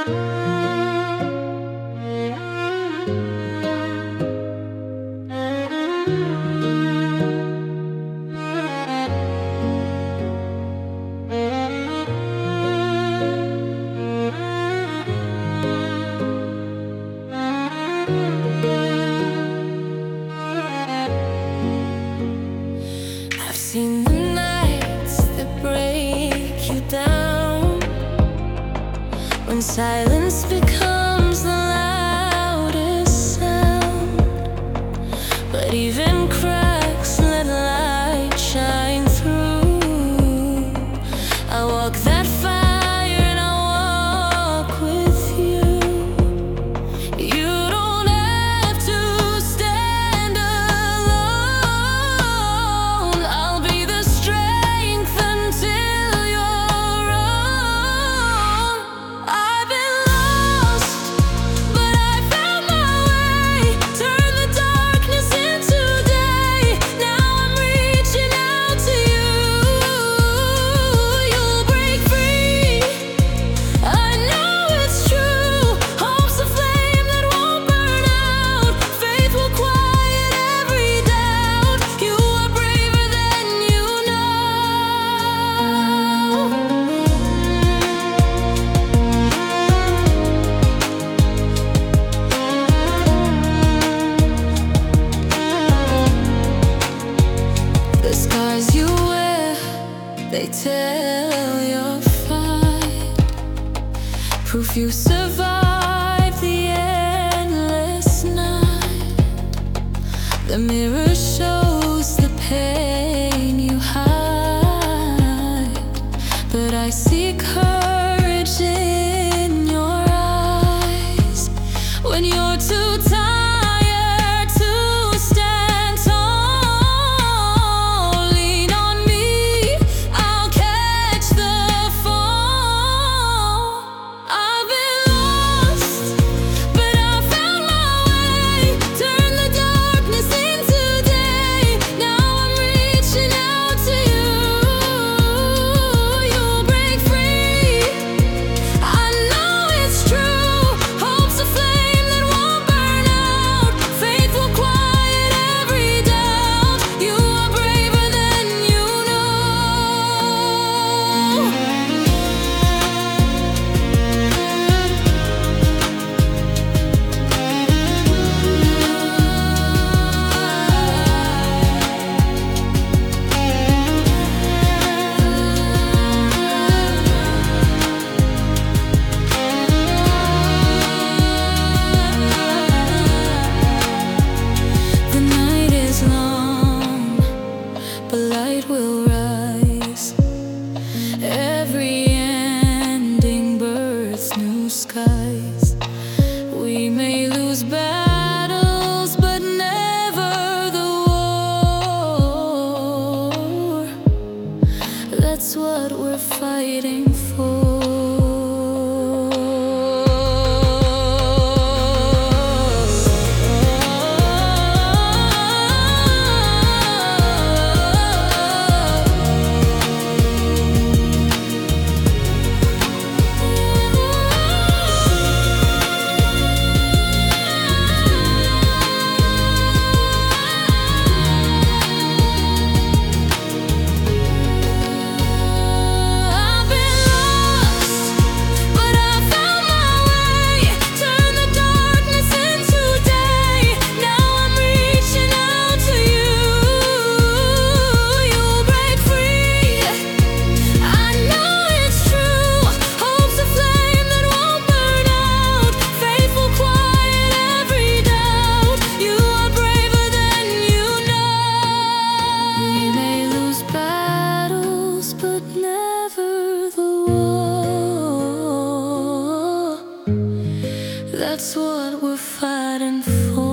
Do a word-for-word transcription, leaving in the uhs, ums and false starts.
I've seen the nights that break you down, when silence becomes the loudest sound. But even cracks let light shine through. I walk that fire and I walk with you. You don't have to stand alone. I'll be the strength until you're own. I've been lost, but I found my way. Turn the darkness into day. Now I'm reaching out to you. You'll break free. I know it's true. Hope's a flame that won't burn out. Faith will quiet every doubt. You are braver than you know. The scars you wear, they tell you're fine. Proof you survived the endless night. The mirror shows the pain you hide, but I see courage in your eyes. When you're too tired to stand tall, lean on me, I'll catch the fall. I've been lost, but I found my way. Turn the darkness into day. Now I'm reaching out to you. You'll break free. I know it's true. Hope's a flame that won't burn out. Faith will quiet every doubt. You are braver than you know. The night is long, but light will rise. Every ending births new skies. We may lose battles, but never the war. That's what we're fighting for. I've been lost, but I found my way. Turn the darkness into day. Now I'm reaching out to you. You'll break free. I know it's true. Hope's a flame that won't burn out. Faith will quiet every doubt. You are braver than you know. We may lose battles, but never the war. That's what we're fighting for.